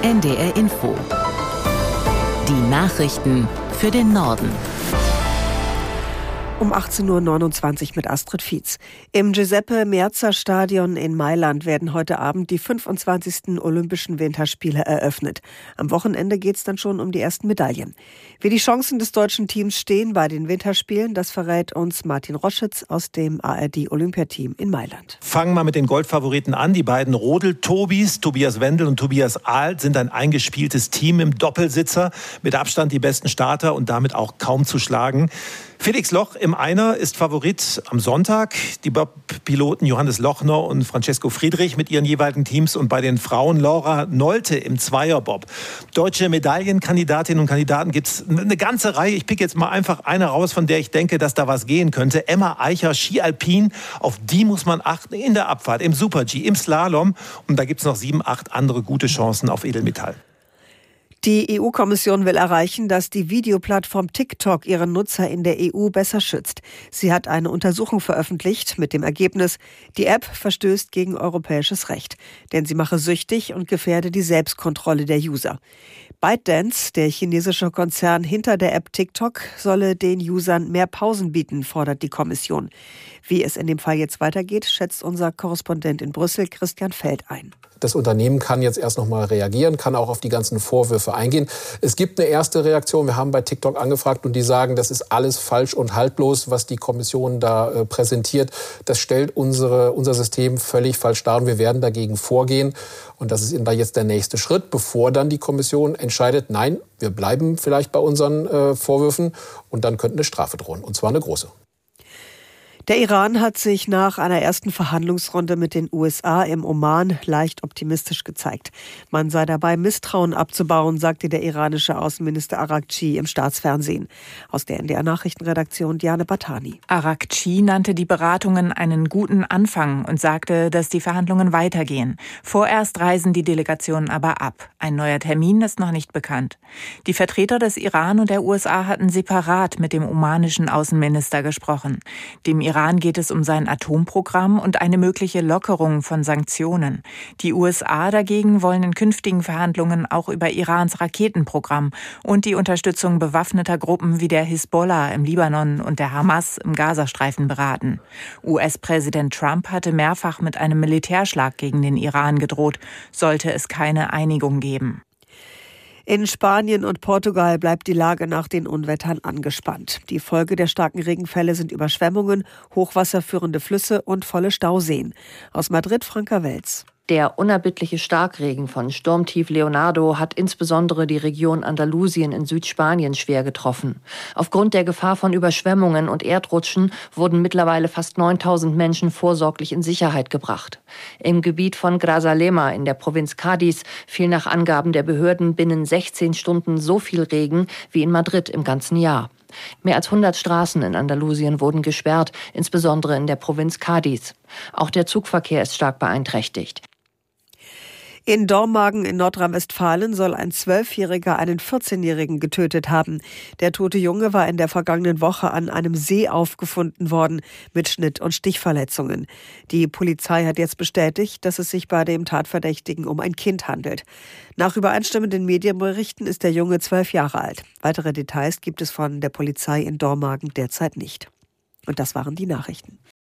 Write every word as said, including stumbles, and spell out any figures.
N D R Info. Die Nachrichten für den Norden. Um achtzehn Uhr neunundzwanzig mit Astrid Fietz. Im Giuseppe-Meazza-Stadion in Mailand werden heute Abend die fünfundzwanzigsten Olympischen Winterspiele eröffnet. Am Wochenende geht es dann schon um die ersten Medaillen. Wie die Chancen des deutschen Teams stehen bei den Winterspielen, das verrät uns Martin Roschitz aus dem A R D-Olympiateam in Mailand. Fangen wir mit den Goldfavoriten an. Die beiden Rodel-Tobis, Tobias Wendel und Tobias Ahl, sind ein eingespieltes Team im Doppelsitzer. Mit Abstand die besten Starter und damit auch kaum zu schlagen. Felix Loch im Einer ist Favorit am Sonntag. Die Bob-Piloten Johannes Lochner und Francesco Friedrich mit ihren jeweiligen Teams und bei den Frauen Laura Nolte im Zweierbob. Deutsche Medaillenkandidatinnen und Kandidaten gibt es eine ganze Reihe. Ich pick jetzt mal einfach eine raus, von der ich denke, dass da was gehen könnte. Emma Eicher, Ski Alpin, auf die muss man achten in der Abfahrt, im Super-G, im Slalom. Und da gibt es noch sieben, acht andere gute Chancen auf Edelmetall. Die E U-Kommission will erreichen, dass die Videoplattform TikTok ihre Nutzer in der E U besser schützt. Sie hat eine Untersuchung veröffentlicht mit dem Ergebnis, die App verstößt gegen europäisches Recht, denn sie mache süchtig und gefährde die Selbstkontrolle der User. ByteDance, der chinesische Konzern hinter der App TikTok, solle den Usern mehr Pausen bieten, fordert die Kommission. Wie es in dem Fall jetzt weitergeht, schätzt unser Korrespondent in Brüssel, Christian Feld, ein. Das Unternehmen kann jetzt erst noch mal reagieren, kann auch auf die ganzen Vorwürfe eingehen. Es gibt eine erste Reaktion. Wir haben bei TikTok angefragt und die sagen, das ist alles falsch und haltlos, was die Kommission da äh, präsentiert. Das stellt unsere, unser System völlig falsch dar und wir werden dagegen vorgehen. Und das ist da jetzt der nächste Schritt, bevor dann die Kommission entscheidet, nein, wir bleiben vielleicht bei unseren äh, Vorwürfen und dann könnte eine Strafe drohen, und zwar eine große. Der Iran hat sich nach einer ersten Verhandlungsrunde mit den U S A im Oman leicht optimistisch gezeigt. Man sei dabei, Misstrauen abzubauen, sagte der iranische Außenminister Araghchi im Staatsfernsehen. Aus der N D R-Nachrichtenredaktion Diane Batani. Araghchi nannte die Beratungen einen guten Anfang und sagte, dass die Verhandlungen weitergehen. Vorerst reisen die Delegationen aber ab. Ein neuer Termin ist noch nicht bekannt. Die Vertreter des Iran und der U S A hatten separat mit dem omanischen Außenminister gesprochen. Dem Iran geht es um sein Atomprogramm und eine mögliche Lockerung von Sanktionen. Die U S A dagegen wollen in künftigen Verhandlungen auch über Irans Raketenprogramm und die Unterstützung bewaffneter Gruppen wie der Hisbollah im Libanon und der Hamas im Gazastreifen beraten. U S-Präsident Trump hatte mehrfach mit einem Militärschlag gegen den Iran gedroht, sollte es keine Einigung geben. In Spanien und Portugal bleibt die Lage nach den Unwettern angespannt. Die Folge der starken Regenfälle sind Überschwemmungen, hochwasserführende Flüsse und volle Stauseen. Aus Madrid, Franka Welz. Der unerbittliche Starkregen von Sturmtief Leonardo hat insbesondere die Region Andalusien in Südspanien schwer getroffen. Aufgrund der Gefahr von Überschwemmungen und Erdrutschen wurden mittlerweile fast neuntausend Menschen vorsorglich in Sicherheit gebracht. Im Gebiet von Grazalema in der Provinz Cádiz fiel nach Angaben der Behörden binnen sechzehn Stunden so viel Regen wie in Madrid im ganzen Jahr. Mehr als hundert Straßen in Andalusien wurden gesperrt, insbesondere in der Provinz Cádiz. Auch der Zugverkehr ist stark beeinträchtigt. In Dormagen in Nordrhein-Westfalen soll ein Zwölfjähriger einen vierzehnjährigen getötet haben. Der tote Junge war in der vergangenen Woche an einem See aufgefunden worden mit Schnitt- und Stichverletzungen. Die Polizei hat jetzt bestätigt, dass es sich bei dem Tatverdächtigen um ein Kind handelt. Nach übereinstimmenden Medienberichten ist der Junge zwölf Jahre alt. Weitere Details gibt es von der Polizei in Dormagen derzeit nicht. Und das waren die Nachrichten.